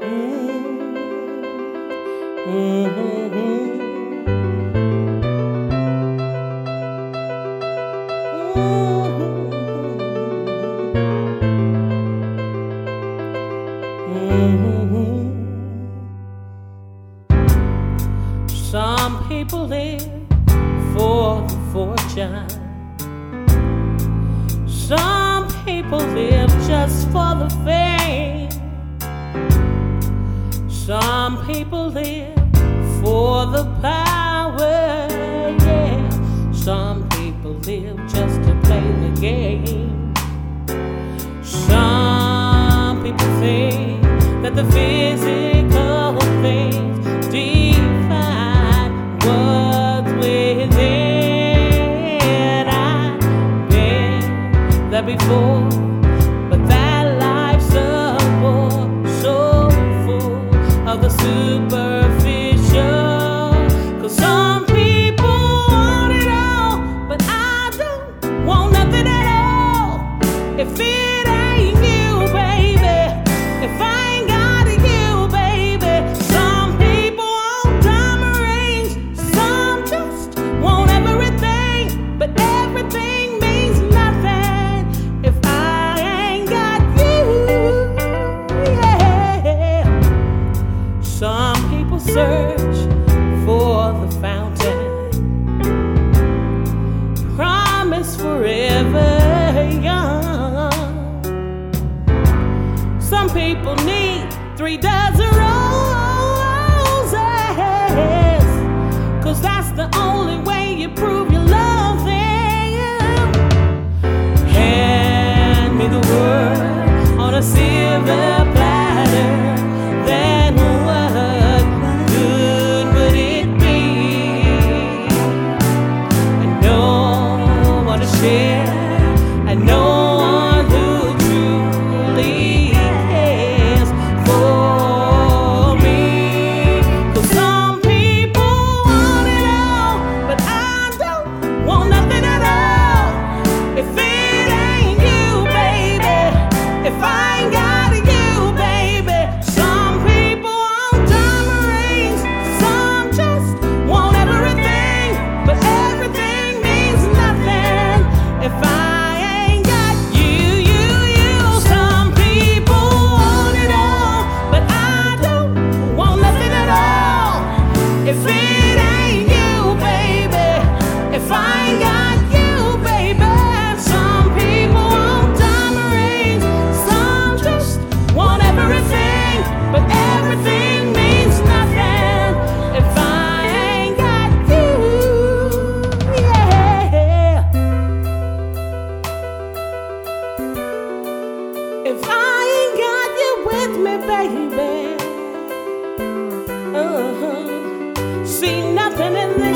Some people live for the fortune. Some people live just for the fame. Some people live for the power, yeah. Some people live just to play the game. Some people think that the physical things define what's within. I've been there before, but that life's a bore, so full of the superficial. 'Cause some people want it all, but I don't want nothing at all. If it ain't you, baby, if I ain't got you, baby. Some people want diamond rings, some just want everything, but everything means nothing if I ain't got you, yeah. Some people search for the fountain, promise forever young. Some people need 3 dozen roses, 'cause that's the only way you prove you love them. Hand me the world on a silver platter, then what good would it be? I know what to share, I know one who truly cares for me. 'Cause some people want it all, but I don't want nothing at all. If it ain't you, baby, if I ain't got you, baby. Some people want diamond rings, some just want everything, but everything means nothing if I ain't got you, you, you. Some people want it all, but I don't want nothing at all. If it ain't you, baby, if I ain't got you, baby. Some people want diamond rings, some just want everything, but everything means nothing if I ain't got you, yeah. If I ain't got you with me, baby, see nothing in